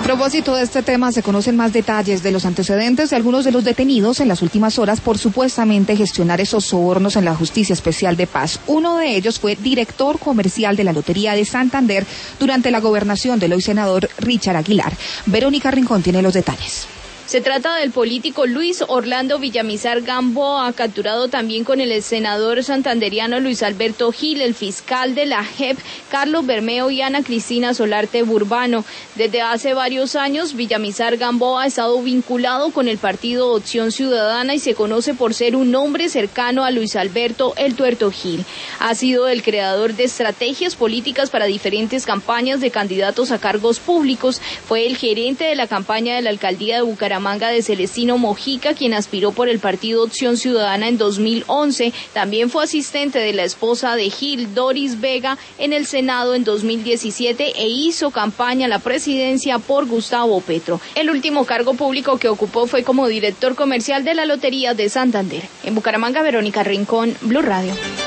propósito de este tema, se conocen más detalles de los antecedentes de algunos de los detenidos en las últimas horas por supuestamente gestionar esos sobornos en la Justicia Especial de Paz. Uno de ellos fue director comercial de la Lotería de Santander durante la gobernación del hoy senador Richard Aguilar. Verónica Rincón tiene los detalles. Se trata del político Luis Orlando Villamizar Gamboa, capturado también con el senador santanderiano Luis Alberto Gil, el fiscal de la JEP, Carlos Bermeo y Ana Cristina Solarte Burbano. Desde hace varios años, Villamizar Gamboa ha estado vinculado con el partido Opción Ciudadana y se conoce por ser un hombre cercano a Luis Alberto El Tuerto Gil. Ha sido el creador de estrategias políticas para diferentes campañas de candidatos a cargos públicos. Fue el gerente de la campaña de la alcaldía de Bucaramanga de Celestino Mojica, quien aspiró por el partido Opción Ciudadana en 2011. También fue asistente de la esposa de Gil, Doris Vega, en el Senado en 2017 e hizo campaña a la presidencia por Gustavo Petro. El último cargo público que ocupó fue como director comercial de la Lotería de Santander. En Bucaramanga, Verónica Rincón, Blue Radio.